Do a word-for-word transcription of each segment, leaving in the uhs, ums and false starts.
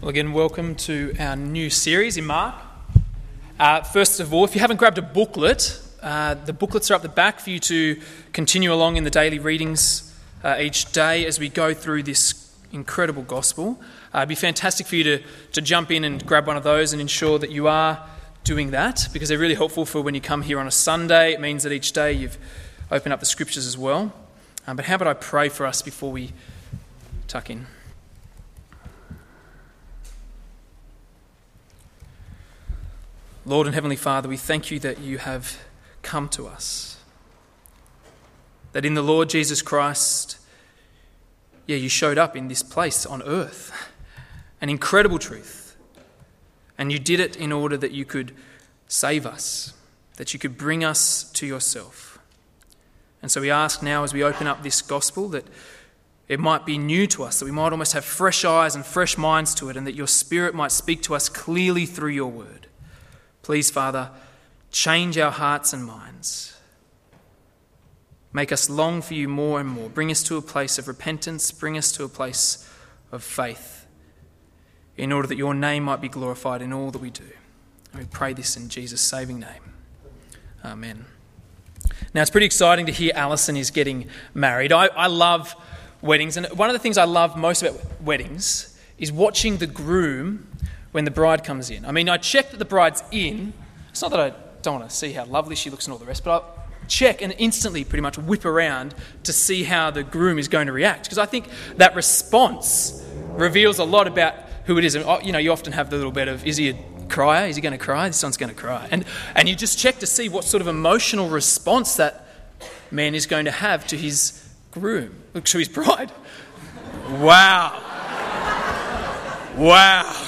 Well, again, welcome to our new series in Mark. Uh, first of all, if you haven't grabbed a booklet, uh, the booklets are up the back for you to continue along in the daily readings uh, each day as we go through this incredible gospel. Uh, it'd be fantastic for you to, to jump in and grab one of those and ensure that you are doing that, because they're really helpful for when you come here on a Sunday. It means that each day you've opened up the scriptures as well. Um, but how about I pray for us before we tuck in? Lord and Heavenly Father, we thank you that you have come to us. That in the Lord Jesus Christ, yeah, you showed up in this place on earth. An incredible truth. And you did it in order that you could save us, that you could bring us to yourself. And so we ask now as we open up this gospel that it might be new to us, that we might almost have fresh eyes and fresh minds to it, and that your Spirit might speak to us clearly through your word. Please, Father, change our hearts and minds. Make us long for you more and more. Bring us to a place of repentance. Bring us to a place of faith, in order that your name might be glorified in all that we do. And we pray this in Jesus' saving name. Amen. Now, it's pretty exciting to hear Alison is getting married. I, I love weddings, and one of the things I love most about weddings is watching the groom when the bride comes in. I mean, I check that the bride's in. It's not that I don't want to see how lovely she looks and all the rest, but I check and instantly pretty much whip around to see how the groom is going to react, because I think that response reveals a lot about who it is. And, you know, you often have the little bit of, is he a crier? Is he going to cry? This one's going to cry. And, and you just check to see what sort of emotional response that man is going to have to his groom, to his bride. Wow. Wow.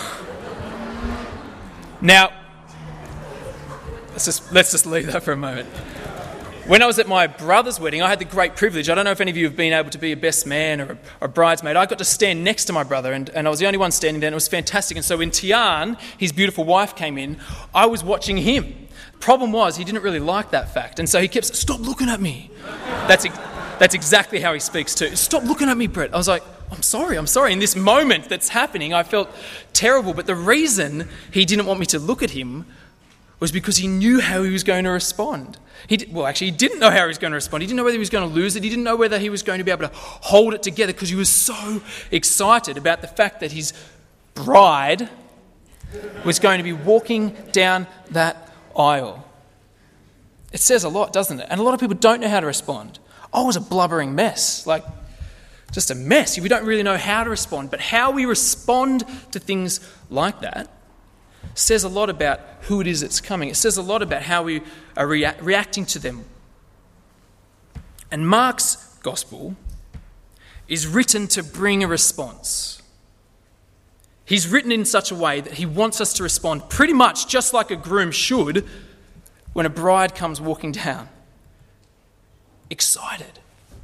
Now, let's just, let's just leave that for a moment. When I was at my brother's wedding, I had the great privilege. I don't know if any of you have been able to be a best man or a, or a bridesmaid. I got to stand next to my brother, and, and I was the only one standing there, and it was fantastic. And so when Tian, his beautiful wife, came in, I was watching him. Problem was, he didn't really like that fact. And so he kept saying, "Stop looking at me." That's, that's exactly how he speaks too. "Stop looking at me, Brett." I was like, I'm sorry, I'm sorry. In this moment that's happening, I felt terrible. But the reason he didn't want me to look at him was because he knew how he was going to respond. He did, well, actually, he didn't know how he was going to respond. He didn't know whether he was going to lose it. He didn't know whether he was going to be able to hold it together, because he was so excited about the fact that his bride was going to be walking down that aisle. It says a lot, doesn't it? And a lot of people don't know how to respond. I was a blubbering mess, like just a mess. We don't really know how to respond. But how we respond to things like that says a lot about who it is that's coming. It says a lot about how we are rea- reacting to them. And Mark's gospel is written to bring a response. He's written in such a way that he wants us to respond pretty much just like a groom should when a bride comes walking down. Excited.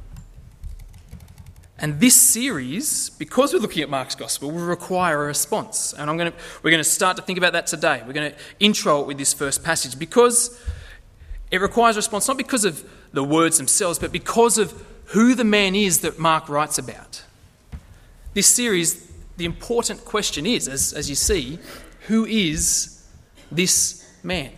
And this series, because we're looking at Mark's gospel, will require a response. And I'm going to, we're going to start to think about that today. We're going to intro it with this first passage, because it requires a response, not because of the words themselves, but because of who the man is that Mark writes about. This series, the important question is, as, as you see, who is this man?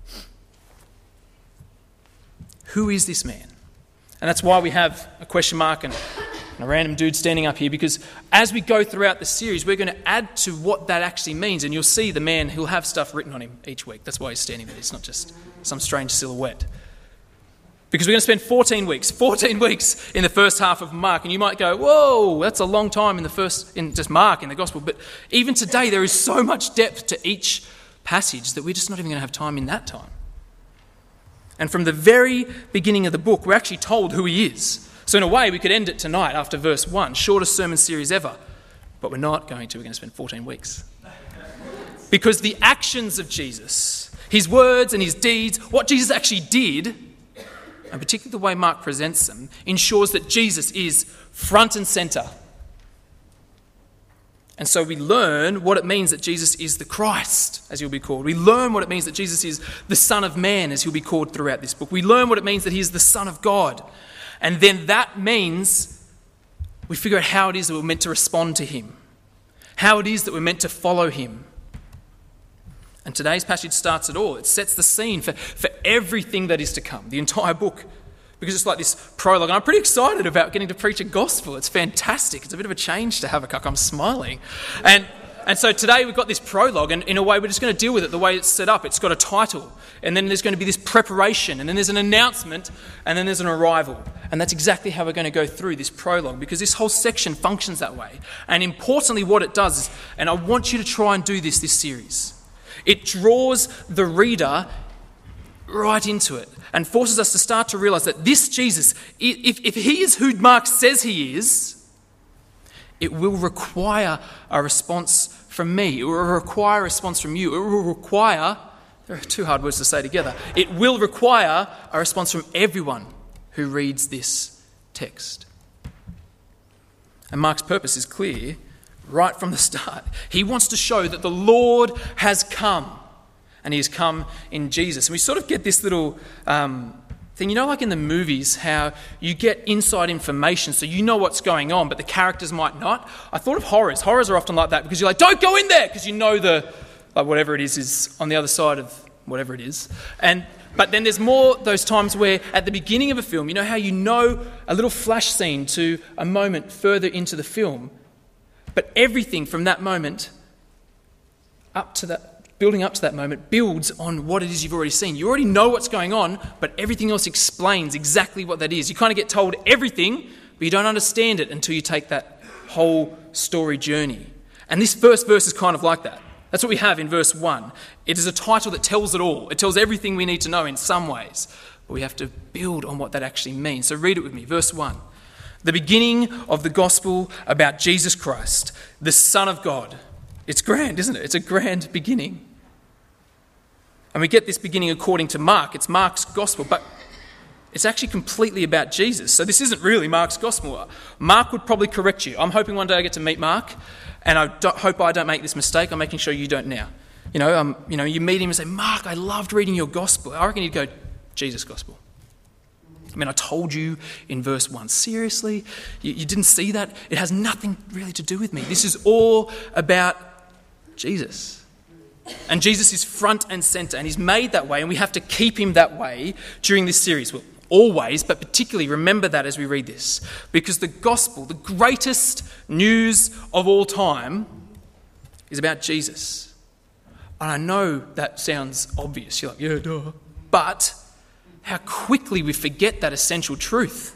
Who is this man? And that's why we have a question mark and a random dude standing up here, because as we go throughout the series, we're going to add to what that actually means, and you'll see the man, he'll have stuff written on him each week. That's why he's standing there. It's not just some strange silhouette. Because we're going to spend fourteen weeks, fourteen weeks in the first half of Mark, and you might go, whoa, that's a long time in the first, in just Mark, in the gospel. But even today, there is so much depth to each passage that we're just not even going to have time in that time. And from the very beginning of the book, we're actually told who he is. So in a way, we could end it tonight after verse one, shortest sermon series ever. But we're not going to. We're going to spend fourteen weeks. Because the actions of Jesus, his words and his deeds, what Jesus actually did, and particularly the way Mark presents them, ensures that Jesus is front and centre. And so we learn what it means that Jesus is the Christ, as he'll be called. We learn what it means that Jesus is the Son of Man, as he'll be called throughout this book. We learn what it means that he is the Son of God. And then that means we figure out how it is that we're meant to respond to him. how it is that we're meant to follow him. And today's passage starts it all. It sets the scene for, for everything that is to come, the entire book. Because it's like this prologue. And I'm pretty excited about getting to preach a gospel. It's fantastic. It's a bit of a change to Habakkuk. I'm smiling. And and so today we've got this prologue, and in a way we're just going to deal with it the way it's set up. It's got a title, and then there's going to be this preparation, and then there's an announcement, and then there's an arrival. And that's exactly how we're going to go through this prologue, because this whole section functions that way. And importantly, what it does is, and I want you to try and do this this series, it draws the reader right into it and forces us to start to realise that this Jesus, if, if he is who Mark says he is, it will require a response from me. It will require a response from you. It will require, there are two hard words to say together, it will require a response from everyone who reads this text. And Mark's purpose is clear right from the start. He wants to show that the Lord has come, and he has come in Jesus. And we sort of get this little um, thing, you know, like in the movies, how you get inside information, so you know what's going on, but the characters might not. I thought of horrors. Horrors are often like that, because you're like, don't go in there, because you know the, like whatever it is, is on the other side of whatever it is. And But then there's more those times where at the beginning of a film, you know how you know a little flash scene to a moment further into the film, but everything from that moment up to that, building up to that moment, builds on what it is you've already seen. You already know what's going on, but everything else explains exactly what that is. You kind of get told everything, but you don't understand it until you take that whole story journey. And this first verse is kind of like that. That's what we have in verse one. It is a title that tells it all. It tells everything we need to know in some ways, but we have to build on what that actually means. So read it with me. Verse one. The beginning of the gospel about Jesus Christ, the Son of God. It's grand, isn't it? It's a grand beginning. And we get this beginning according to Mark. It's Mark's gospel, but it's actually completely about Jesus. So this isn't really Mark's gospel. Mark would probably correct you. I'm hoping one day I get to meet Mark, and I don't, hope I don't make this mistake. I'm making sure you don't now. You know, um, you know, you meet him and say, Mark, I loved reading your gospel. I reckon he'd go, Jesus' gospel. I mean, I told you in verse one. Seriously? You, you didn't see that? It has nothing really to do with me. This is all about Jesus. And Jesus is front and centre, and he's made that way, and we have to keep him that way during this series. Well, always, but particularly remember that as we read this. Because the gospel, the greatest news of all time, is about Jesus. And I know that sounds obvious. You're like, yeah, duh. But how quickly we forget that essential truth.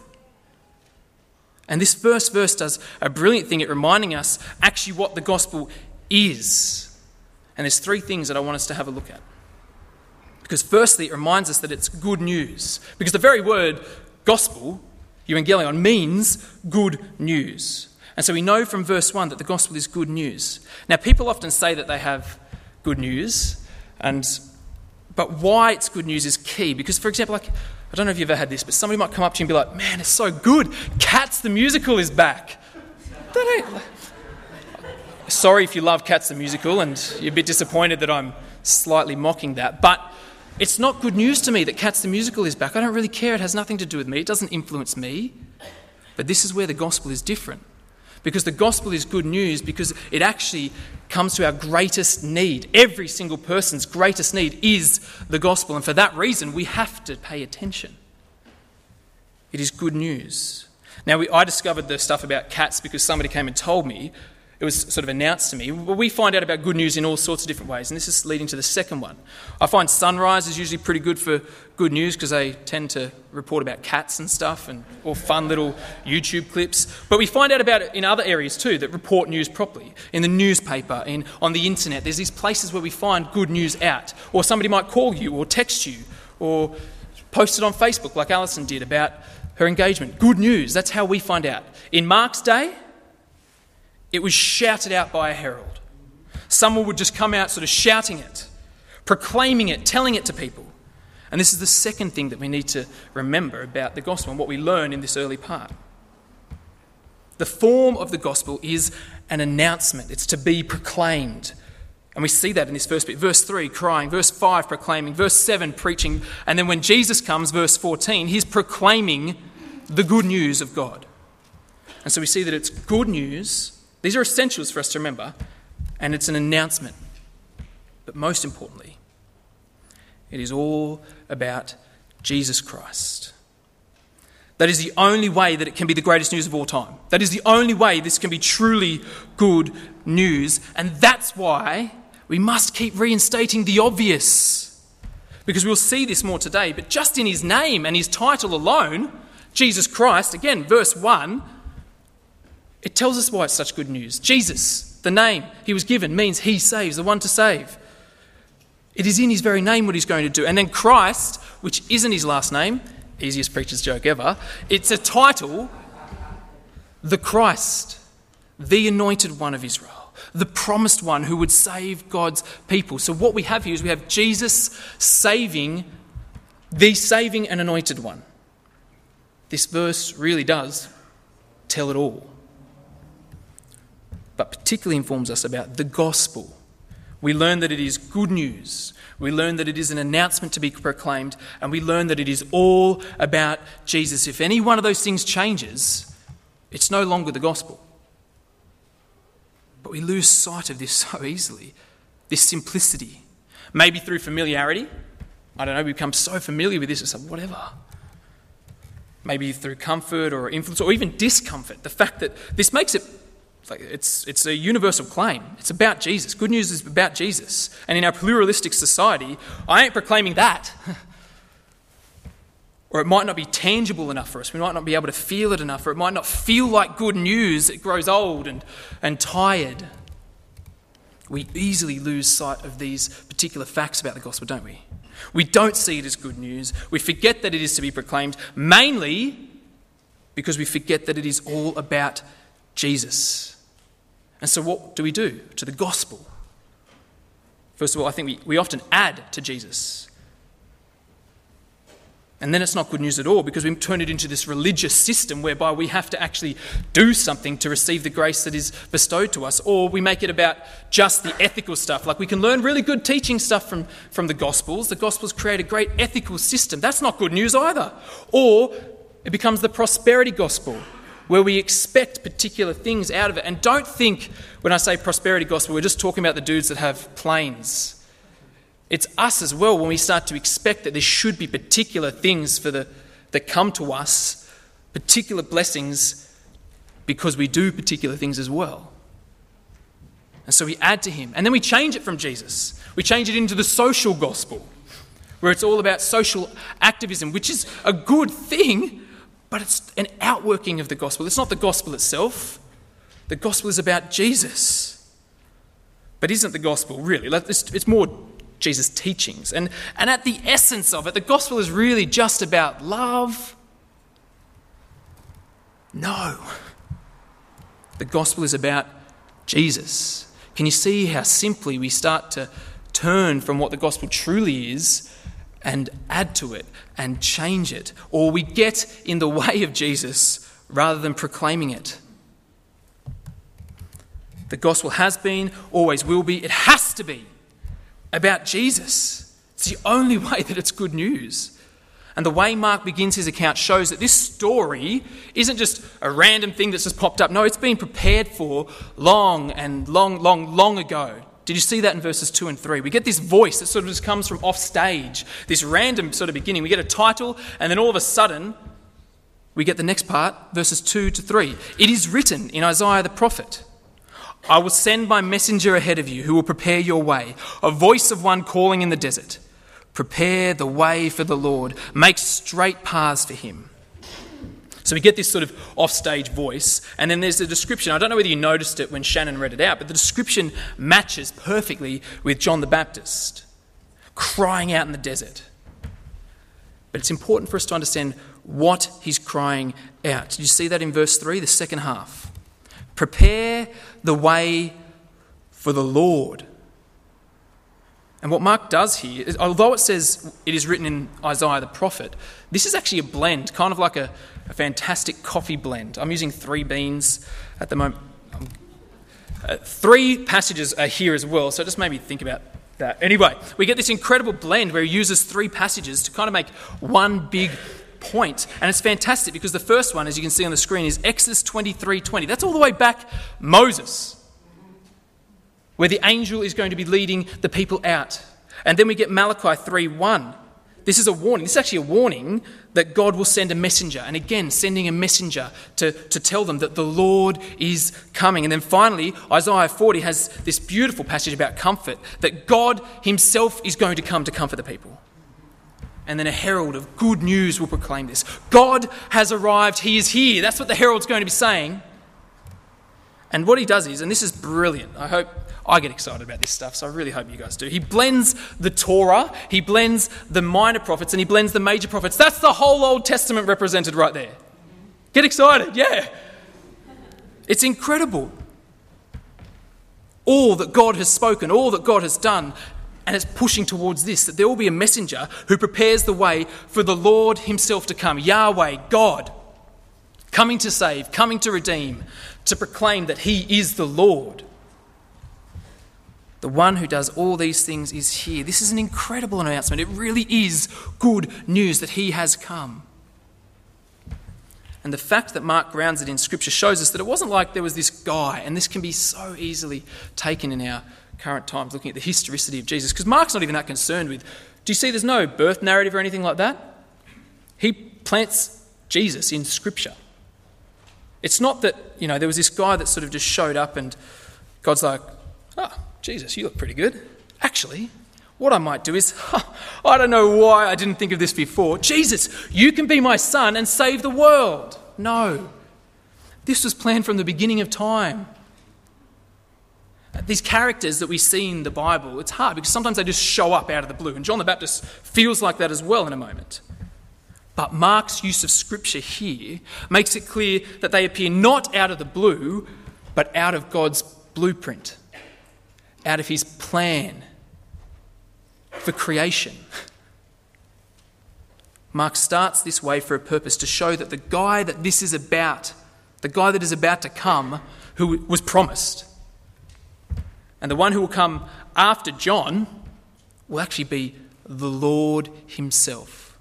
And this first verse does a brilliant thing at reminding us actually what the gospel is. And there's three things that I want us to have a look at. Because firstly, it reminds us that it's good news. Because the very word gospel, euangelion, means good news. And so we know from verse one that the gospel is good news. Now, people often say that they have good news, and but why it's good news is key. Because, for example, like, I don't know if you've ever had this, but somebody might come up to you and be like, man, it's so good. Cats the musical is back. They don't... Sorry if you love Cats the musical and you're a bit disappointed that I'm slightly mocking that, but it's not good news to me that Cats the musical is back. I don't really care. It has nothing to do with me. It doesn't influence me. But this is where the gospel is different. Because the gospel is good news because it actually comes to our greatest need. Every single person's greatest need is the gospel, and for that reason we have to pay attention. It is good news. Now, we, I discovered the stuff about cats because somebody came and told me. It was sort of announced to me. Well, we find out about good news in all sorts of different ways, and this is leading to the second one. I find Sunrise is usually pretty good for good news because they tend to report about cats and stuff, and or fun little YouTube clips. But we find out about it in other areas too that report news properly. In the newspaper, in on the internet, there's these places where we find good news out. Or somebody might call you or text you or post it on Facebook like Alison did about her engagement. Good news, that's how we find out. In Mark's day, it was shouted out by a herald. Someone would just come out sort of shouting it, proclaiming it, telling it to people. And this is the second thing that we need to remember about the gospel and what we learn in this early part. The form of the gospel is an announcement. It's to be proclaimed. And we see that in this first bit. Verse three, crying. Verse five, proclaiming. Verse seven, preaching. And then when Jesus comes, verse fourteen, he's proclaiming the good news of God. And so we see that it's good news. These are essentials for us to remember. and it's an announcement. But most importantly, it is all about Jesus Christ. That is the only way that it can be the greatest news of all time. That is the only way this can be truly good news. And that's why we must keep reinstating the obvious. Because we'll see this more today. But just in his name and his title alone, Jesus Christ, again, verse one, it tells us why it's such good news. Jesus, the name he was given, means he saves, the one to save. It is in his very name what he's going to do. And then Christ, which isn't his last name, easiest preacher's joke ever, it's a title, the Christ, the anointed one of Israel, the promised one who would save God's people. So what we have here is we have Jesus saving, the saving and anointed one. This verse really does tell it all, but particularly informs us about the gospel. We learn that it is good news. We learn that it is an announcement to be proclaimed, and we learn that it is all about Jesus. If any one of those things changes, it's no longer the gospel. But we lose sight of this so easily, this simplicity. Maybe through familiarity. I don't know, we become so familiar with this, it's like, whatever. Maybe through comfort or influence or even discomfort. The fact that this makes it Like it's it's a universal claim. It's about Jesus. Good news is about Jesus. And in our pluralistic society, I ain't proclaiming that. Or it might not be tangible enough for us. We might not be able to feel it enough. Or it might not feel like good news. It grows old and, and tired. We easily lose sight of these particular facts about the gospel, don't we? We don't see it as good news. We forget that it is to be proclaimed, mainly because we forget that it is all about Jesus. And so what do we do to the gospel? First of all, I think we, we often add to Jesus. And then it's not good news at all because we turn it into this religious system whereby we have to actually do something to receive the grace that is bestowed to us. Or we make it about just the ethical stuff. Like we can learn really good teaching stuff from, from the Gospels. The Gospels create a great ethical system. That's not good news either. Or it becomes the prosperity gospel, where we expect particular things out of it. And don't think when I say prosperity gospel, we're just talking about the dudes that have planes. It's us as well when we start to expect that there should be particular things for the that come to us, particular blessings, because we do particular things as well. And so we add to him. And then we change it from Jesus. We change it into the social gospel, where it's all about social activism, which is a good thing, but it's an outworking of the gospel. It's not the gospel itself. The gospel is about Jesus. But isn't the gospel really? It's more Jesus' teachings. And, and at the essence of it, the gospel is really just about love. No. The gospel is about Jesus. Can you see how simply we start to turn from what the gospel truly is and add to it and change it? Or we get in the way of Jesus rather than proclaiming it. The gospel has been, always will be, it has to be about Jesus. It's the only way that it's good news. And the way Mark begins his account shows that this story isn't just a random thing that's just popped up. No, it's been prepared for long and long, long, long ago. Did you see that in verses two and three? We get this voice that sort of just comes from off stage, this random sort of beginning. We get a title, and then all of a sudden, we get the next part, verses two to three. It is written in Isaiah the prophet, I will send my messenger ahead of you who will prepare your way, a voice of one calling in the desert. Prepare the way for the Lord, make straight paths for him. So we get this sort of offstage voice, and then there's a description. I don't know whether you noticed it when Shannon read it out, but the description matches perfectly with John the Baptist crying out in the desert. But it's important for us to understand what he's crying out. Did you see that in verse three, the second half? Prepare the way for the Lord. And what Mark does here, is, although it says it is written in Isaiah the prophet, this is actually a blend, kind of like a, a fantastic coffee blend. I'm using three beans at the moment. Um, uh, three passages are here as well, so it just made me think about that. Anyway, we get this incredible blend where he uses three passages to kind of make one big point. And it's fantastic because the first one, as you can see on the screen, is Exodus twenty-three twenty. That's all the way back Moses. where the angel is going to be leading the people out. And then we get Malachi three one. This is a warning. This is actually a warning that God will send a messenger. And again, sending a messenger to, to tell them that the Lord is coming. And then finally, Isaiah forty has this beautiful passage about comfort, that God himself is going to come to comfort the people. And then a herald of good news will proclaim this. God has arrived. He is here. That's what the herald's going to be saying. And what he does is, and this is brilliant, I hope I get excited about this stuff, so I really hope you guys do. He blends the Torah, he blends the minor prophets, and he blends the major prophets. That's the whole Old Testament represented right there. Get excited, yeah. It's incredible. All that God has spoken, all that God has done, and it's pushing towards this, that there will be a messenger who prepares the way for the Lord himself to come. Yahweh, God, coming to save, coming to redeem, to proclaim that he is the Lord. The one who does all these things is here. This is an incredible announcement. It really is good news that he has come. And the fact that Mark grounds it in Scripture shows us that it wasn't like there was this guy, and this can be so easily taken in our current times, looking at the historicity of Jesus, because Mark's not even that concerned with, do you see there's no birth narrative or anything like that? He plants Jesus in Scripture. It's not that, you know, there was this guy that sort of just showed up and God's like, oh, Jesus, you look pretty good. Actually, what I might do is, huh, I don't know why I didn't think of this before. Jesus, you can be my son and save the world. No. This was planned from the beginning of time. These characters that we see in the Bible, it's hard because sometimes they just show up out of the blue. And John the Baptist feels like that as well in a moment. But Mark's use of Scripture here makes it clear that they appear not out of the blue, but out of God's blueprint, out of his plan for creation. Mark starts this way for a purpose, to show that the guy that this is about, the guy that is about to come, who was promised, and the one who will come after John will actually be the Lord himself.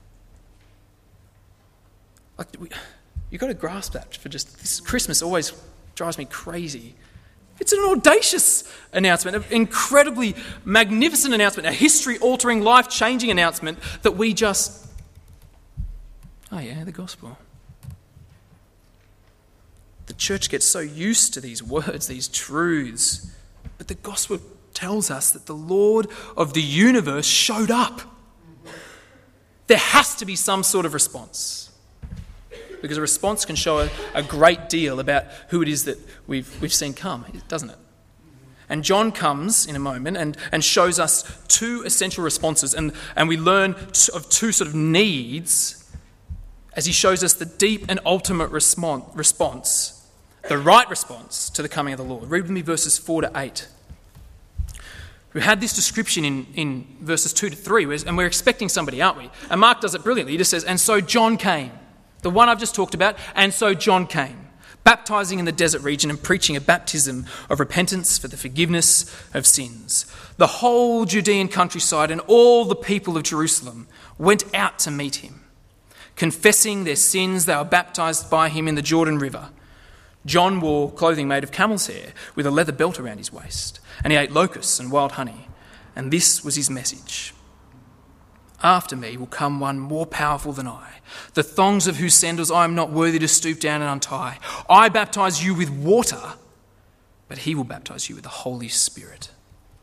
Like, you've got to grasp that for just this. Christmas always drives me crazy. It's an audacious announcement, an incredibly magnificent announcement, a history-altering, life-changing announcement that we just, oh yeah, the gospel. The church gets so used to these words, these truths, but the gospel tells us that the Lord of the universe showed up. There has to be some sort of response, because a response can show a, a great deal about who it is that we've we've seen come, doesn't it? And John comes in a moment and, and shows us two essential responses, and, and we learn of two sort of needs as he shows us the deep and ultimate response, response, the right response to the coming of the Lord. Read with me verses four to eight. We had this description in, in verses two to three, and we're expecting somebody, aren't we? And Mark does it brilliantly. He just says, and so John came. The one I've just talked about, and so John came, baptizing in the desert region and preaching a baptism of repentance for the forgiveness of sins. The whole Judean countryside and all the people of Jerusalem went out to meet him. Confessing their sins, they were baptized by him in the Jordan River. John wore clothing made of camel's hair with a leather belt around his waist, and he ate locusts and wild honey. And this was his message. After me will come one more powerful than I, the thongs of whose sandals I am not worthy to stoop down and untie. I baptize you with water, but he will baptize you with the Holy Spirit.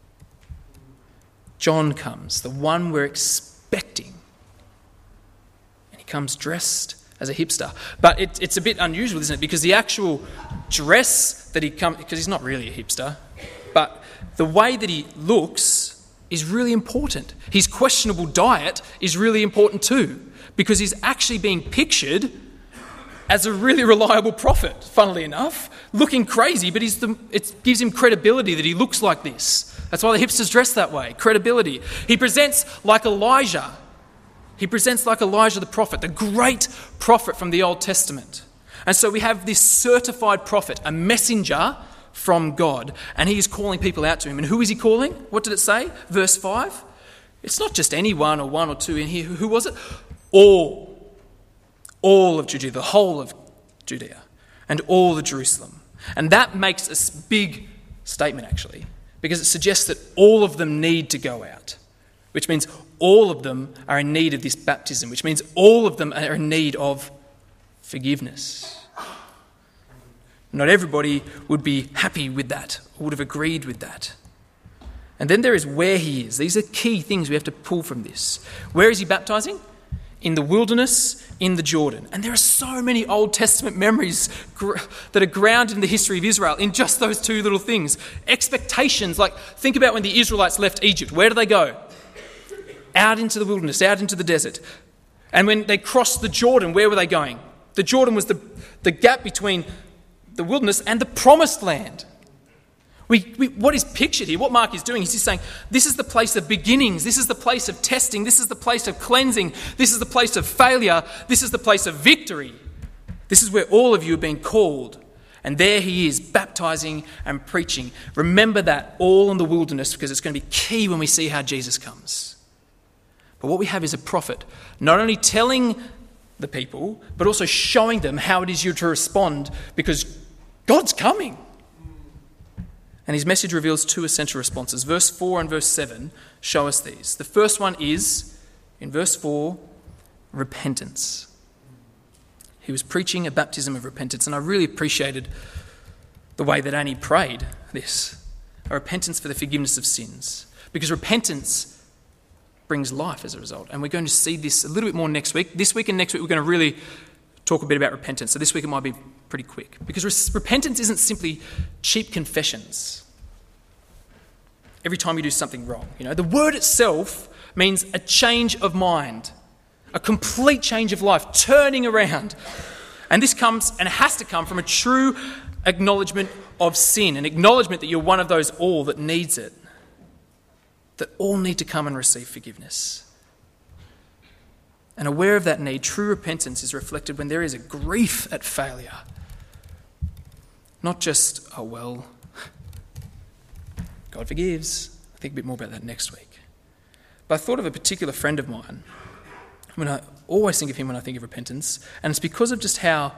John comes, the one we're expecting. And he comes dressed as a hipster. But it, it's a bit unusual, isn't it? Because the actual dress that he comes, because he's not really a hipster, but the way that he looks is really important. His questionable diet is really important too, because he's actually being pictured as a really reliable prophet, funnily enough, looking crazy, but he's the, it gives him credibility that he looks like this. That's why the hipsters dress that way, credibility. He presents like Elijah. He presents like Elijah the prophet, the great prophet from the Old Testament. And so we have this certified prophet, a messenger from God, and he is calling people out to him. And who is he calling? What did it say? Verse five. It's not just anyone or one or two in here. Who was it? All. All of Judea, the whole of Judea, and all of Jerusalem. And that makes a big statement, actually, because it suggests that all of them need to go out, which means all of them are in need of this baptism, which means all of them are in need of forgiveness. Not everybody would be happy with that or would have agreed with that. And then there is where he is. These are key things we have to pull from this. Where is he baptizing? In the wilderness, in the Jordan. And there are so many Old Testament memories gr- that are grounded in the history of Israel in just those two little things. Expectations, like think about when the Israelites left Egypt. Where do they go? Out into the wilderness, out into the desert. And when they crossed the Jordan, where were they going? The Jordan was the, the gap between the wilderness and the promised land. We, we, what is pictured here, what Mark is doing, is he's saying, this is the place of beginnings, this is the place of testing, this is the place of cleansing, this is the place of failure, this is the place of victory. This is where all of you are being called. And there he is, baptizing and preaching. Remember that, all in the wilderness, because it's going to be key when we see how Jesus comes. But what we have is a prophet, not only telling the people, but also showing them how it is you're to respond, because God's coming. And his message reveals two essential responses. Verse four and verse seven show us these. The first one is, in verse four, repentance. He was preaching a baptism of repentance, and I really appreciated the way that Annie prayed this. A repentance for the forgiveness of sins. Because repentance brings life as a result. And we're going to see this a little bit more next week. This week and next week we're going to really talk a bit about repentance. So this week it might be pretty quick. Because res- repentance isn't simply cheap confessions every time you do something wrong. You know, the word itself means a change of mind, a complete change of life, turning around. And this comes and has to come from a true acknowledgement of sin, an acknowledgement that you're one of those all that needs it, that all need to come and receive forgiveness. And aware of that need, true repentance is reflected when there is a grief at failure. Not just, oh well, God forgives. I'll think a bit more about that next week. But I thought of a particular friend of mine. When I always think of him when I think of repentance, and it's because of just how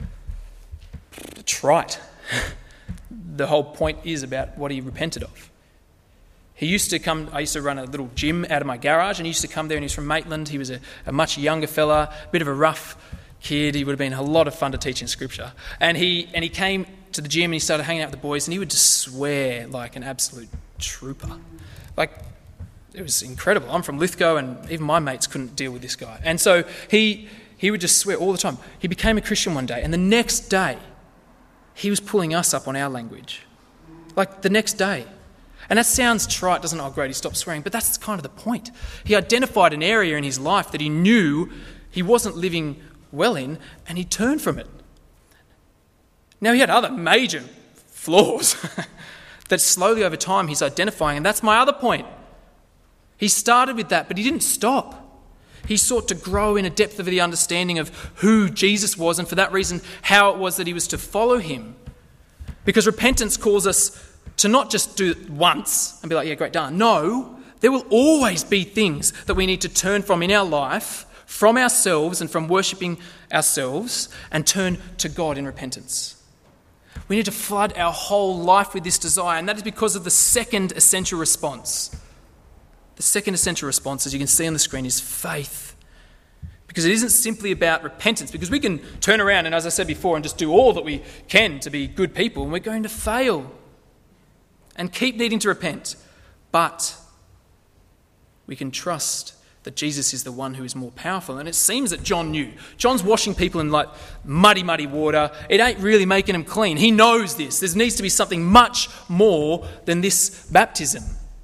trite the whole point is about what he repented of. He used to come, I used to run a little gym out of my garage, and he used to come there, and he's from Maitland. He was a, a much younger fella, a bit of a rough kid. He would have been a lot of fun to teach in scripture. And he and he came to the gym and he started hanging out with the boys, and he would just swear like an absolute trooper. Like, it was incredible. I'm from Lithgow, and even my mates couldn't deal with this guy. And so he he would just swear all the time. He became a Christian one day, and the next day, he was pulling us up on our language. Like, the next day. And that sounds trite, doesn't it? Oh, great, he stopped swearing. But that's kind of the point. He identified an area in his life that he knew he wasn't living well in, and he turned from it. Now, he had other major flaws that slowly over time he's identifying, and that's my other point. He started with that, but he didn't stop. He sought to grow in a depth of the understanding of who Jesus was, and for that reason, how it was that he was to follow him. Because repentance calls us to not just do it once and be like, yeah, great, done. No, there will always be things that we need to turn from in our life, from ourselves and from worshipping ourselves, and turn to God in repentance. We need to flood our whole life with this desire, and that is because of the second essential response. The second essential response, as you can see on the screen, is faith. Because it isn't simply about repentance, because we can turn around and, as I said before, and just do all that we can to be good people, and we're going to fail and keep needing to repent. But we can trust that Jesus is the one who is more powerful. And it seems that John knew. John's washing people in like muddy, muddy water. It ain't really making them clean. He knows this. There needs to be something much more than this baptism.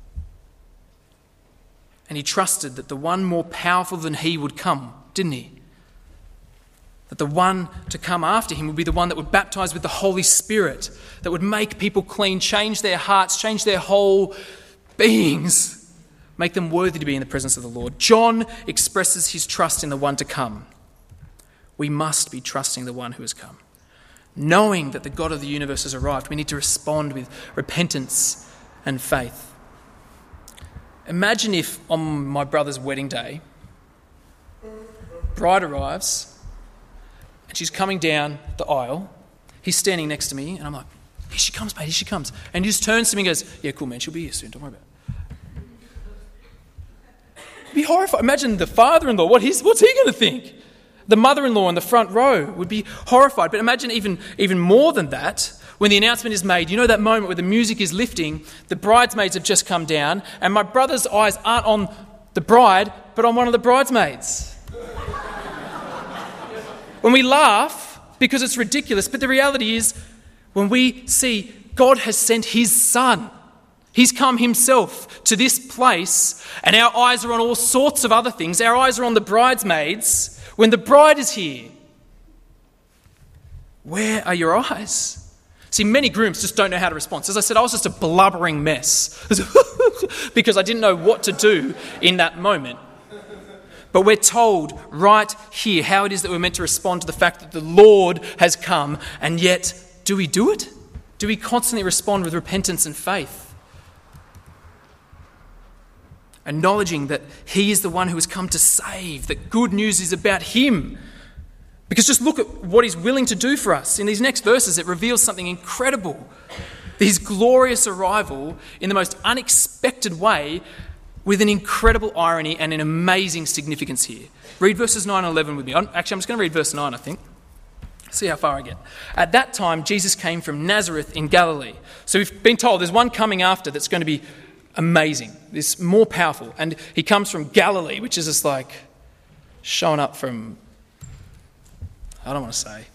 And he trusted that the one more powerful than he would come, didn't he? That the one to come after him would be the one that would baptize with the Holy Spirit, that would make people clean, change their hearts, change their whole beings, make them worthy to be in the presence of the Lord. John expresses his trust in the one to come. We must be trusting the one who has come. Knowing that the God of the universe has arrived, we need to respond with repentance and faith. Imagine if on my brother's wedding day, bride arrives, and she's coming down the aisle. He's standing next to me, and I'm like, here she comes, mate, here she comes. And he just turns to me and goes, yeah, cool, man, she'll be here soon, don't worry about it. Be horrified. Imagine the father-in-law, what he's, what's he going to think? The mother-in-law in the front row would be horrified. But imagine even, even more than that, when the announcement is made, you know that moment where the music is lifting, the bridesmaids have just come down, and my brother's eyes aren't on the bride, but on one of the bridesmaids. When we laugh, because it's ridiculous, but the reality is, when we see God has sent his son, he's come himself to this place, and our eyes are on all sorts of other things. Our eyes are on the bridesmaids when the bride is here. Where are your eyes? See, many grooms just don't know how to respond. As I said, I was just a blubbering mess because I didn't know what to do in that moment. But we're told right here how it is that we're meant to respond to the fact that the Lord has come, and yet, do we do it? Do we constantly respond with repentance and faith? Acknowledging that he is the one who has come to save, that good news is about him. Because just look at what he's willing to do for us. In these next verses, it reveals something incredible. His glorious arrival in the most unexpected way, with an incredible irony and an amazing significance here. Read verses nine and eleven with me. Actually, I'm just going to read verse nine, I think. See how far I get. At that time, Jesus came from Nazareth in Galilee. So we've been told there's one coming after that's going to be amazing. This more powerful. And he comes from Galilee, which is just like showing up from, I don't want to say.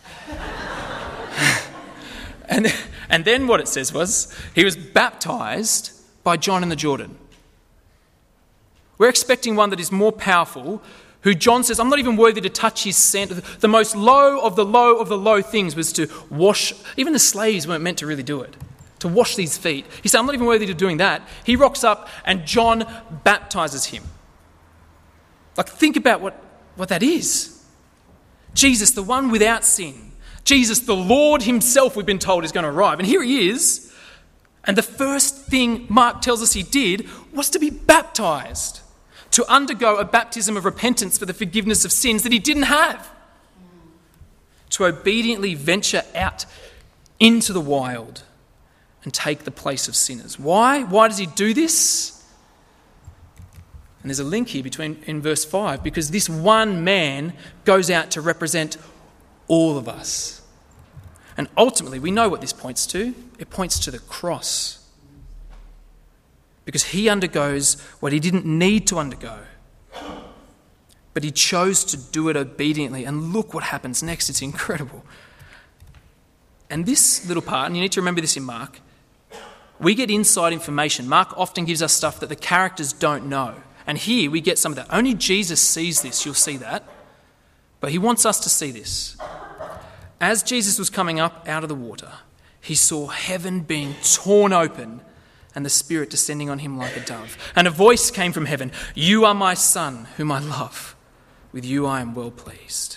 and, and then what it says was, he was baptized by John in the Jordan. We're expecting one that is more powerful, who John says, I'm not even worthy to touch his sandal. The most low of the low of the low things was to wash. Even the slaves weren't meant to really do it, to wash these feet. He said, I'm not even worthy to doing that. He rocks up and John baptizes him. Like, think about what, what that is. Jesus, the one without sin. Jesus, the Lord himself, we've been told, is going to arrive. And here he is. And the first thing Mark tells us he did was to be baptized, to undergo a baptism of repentance for the forgiveness of sins that he didn't have, to obediently venture out into the wild and take the place of sinners. Why? Why does he do this? And there's a link here between in verse five, because this one man goes out to represent all of us. And ultimately, we know what this points to. It points to the cross. Because he undergoes what he didn't need to undergo. But he chose to do it obediently. And look what happens next. It's incredible. And this little part, and you need to remember this in Mark, we get inside information. Mark often gives us stuff that the characters don't know. And here we get some of that. Only Jesus sees this, you'll see that. But he wants us to see this. As Jesus was coming up out of the water, he saw heaven being torn open and the Spirit descending on him like a dove. And a voice came from heaven, "You are my Son, whom I love. With you I am well pleased."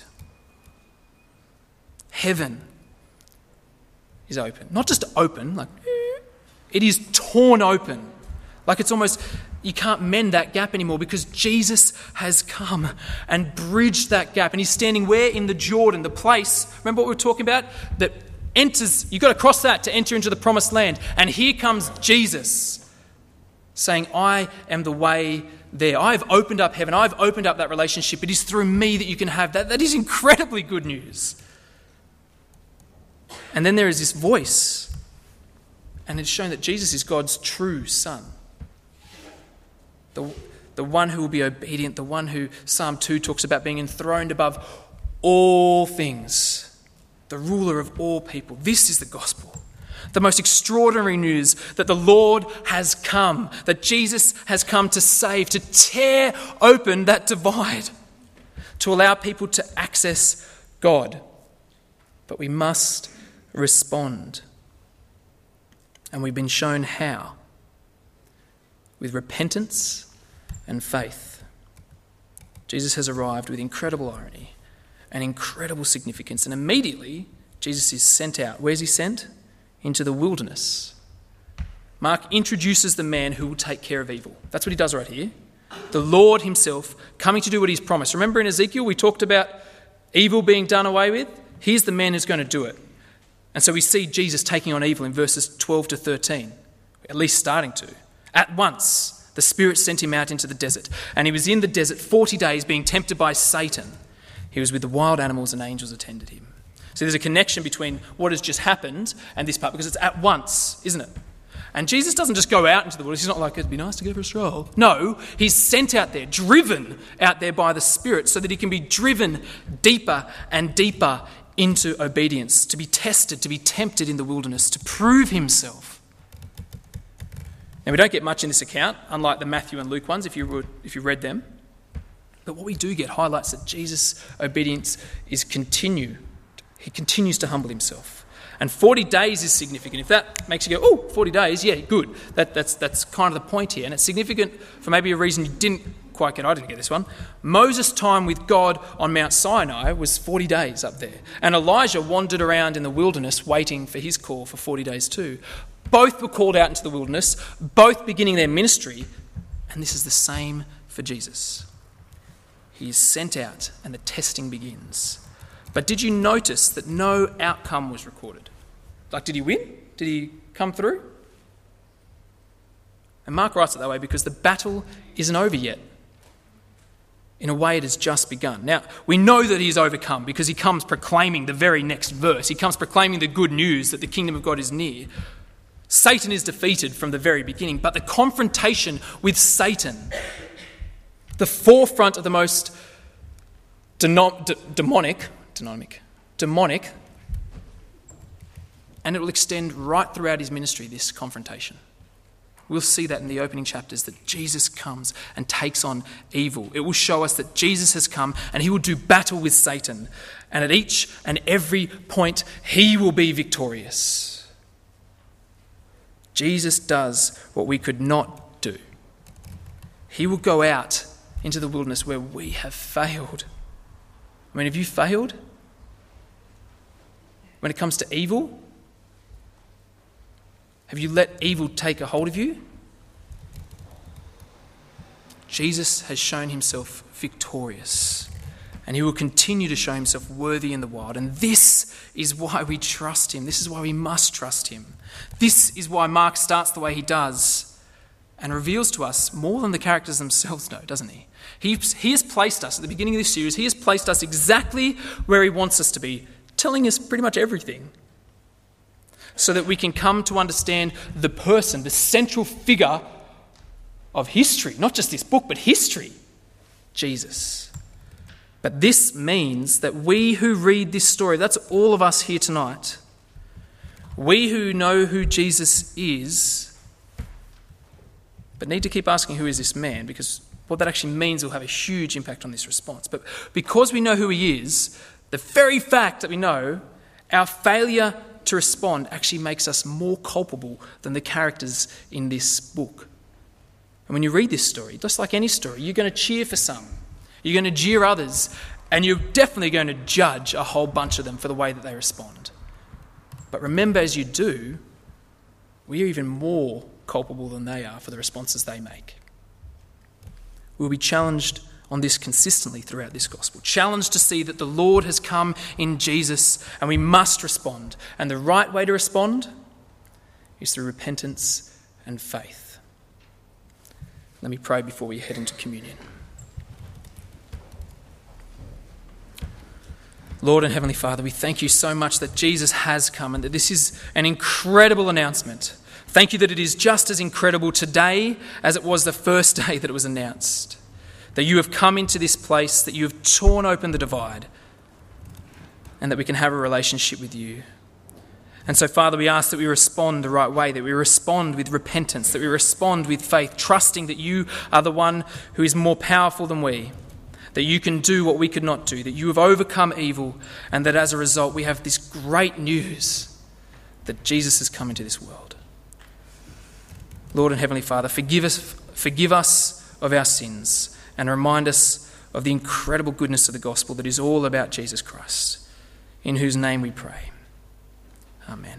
Heaven is open. Not just open, like it is torn open. Like it's almost, you can't mend that gap anymore because Jesus has come and bridged that gap. And he's standing where? In the Jordan, the place, remember what we were talking about? That enters, you've got to cross that to enter into the promised land. And here comes Jesus saying, I am the way there. I've opened up heaven. I've opened up that relationship. It is through me that you can have that. That is incredibly good news. And then there is this voice. And it's shown that Jesus is God's true Son. The, the one who will be obedient, the one who Psalm two talks about being enthroned above all things, the ruler of all people. This is the gospel. The most extraordinary news that the Lord has come, that Jesus has come to save, to tear open that divide, to allow people to access God. But we must respond. And we've been shown how. With repentance and faith. Jesus has arrived with incredible irony and incredible significance. And immediately, Jesus is sent out. Where's he sent? Into the wilderness. Mark introduces the man who will take care of evil. That's what he does right here. The Lord himself coming to do what he's promised. Remember in Ezekiel we talked about evil being done away with? Here's the man who's going to do it. And so we see Jesus taking on evil in verses twelve to thirteen, at least starting to. At once, the Spirit sent him out into the desert, and he was in the desert forty days being tempted by Satan. He was with the wild animals and angels attended him. So there's a connection between what has just happened and this part, because it's at once, isn't it? And Jesus doesn't just go out into the wilderness. He's not like, it'd be nice to go for a stroll. No, he's sent out there, driven out there by the Spirit so that he can be driven deeper and deeper into obedience, to be tested, to be tempted in the wilderness, to prove himself. Now, we don't get much in this account, unlike the Matthew and Luke ones, if you would, if you read them. But what we do get highlights that Jesus' obedience is continued. He continues to humble himself. And forty days is significant. If that makes you go, oh, forty days, yeah, good. That, that's, that's kind of the point here. And it's significant for maybe a reason you didn't quite get. I didn't get this one. Moses' time with God on Mount Sinai was forty days up there. And Elijah wandered around in the wilderness waiting for his call for forty days too. Both were called out into the wilderness, both beginning their ministry. And this is the same for Jesus. He is sent out and the testing begins. But did you notice that no outcome was recorded? Like, did he win? Did he come through? And Mark writes it that way because the battle isn't over yet. In a way, it has just begun. Now, we know that he's overcome because he comes proclaiming the very next verse. He comes proclaiming the good news that the kingdom of God is near. Satan is defeated from the very beginning, but the confrontation with Satan, the forefront of the most denom- d- demonic, demonic, demonic, and it will extend right throughout his ministry, this confrontation. We'll see that in the opening chapters, that Jesus comes and takes on evil. It will show us that Jesus has come and he will do battle with Satan. And at each and every point, he will be victorious. Jesus does what we could not do. He will go out into the wilderness where we have failed. I mean, have you failed? When it comes to evil? Have you let evil take a hold of you? Jesus has shown himself victorious, and he will continue to show himself worthy in the wild. And this is why we trust him. This is why we must trust him. This is why Mark starts the way he does and reveals to us more than the characters themselves know, doesn't he? He, he has placed us, at the beginning of this series, he has placed us exactly where he wants us to be, telling us pretty much everything, so that we can come to understand the person, the central figure of history, not just this book, but history, Jesus. But this means that we who read this story, that's all of us here tonight, we who know who Jesus is, but need to keep asking, who is this man? Because what that actually means will have a huge impact on this response. But because we know who he is, the very fact that we know, our failure to respond actually makes us more culpable than the characters in this book. And when you read this story, just like any story, you're going to cheer for some, you're going to jeer others, and you're definitely going to judge a whole bunch of them for the way that they respond. But remember, as you do, we are even more culpable than they are for the responses they make. We'll be challenged on this consistently throughout this gospel. Challenged to see that the Lord has come in Jesus and we must respond. And the right way to respond is through repentance and faith. Let me pray before we head into communion. Lord and Heavenly Father, we thank you so much that Jesus has come and that this is an incredible announcement. Thank you that it is just as incredible today as it was the first day that it was announced. That you have come into this place, that you have torn open the divide, and that we can have a relationship with you. And so, Father, we ask that we respond the right way, that we respond with repentance, that we respond with faith, trusting that you are the one who is more powerful than we, that you can do what we could not do, that you have overcome evil, and that as a result we have this great news that Jesus has come into this world. Lord and Heavenly Father, forgive us, forgive us of our sins, and remind us of the incredible goodness of the gospel that is all about Jesus Christ, in whose name we pray. Amen.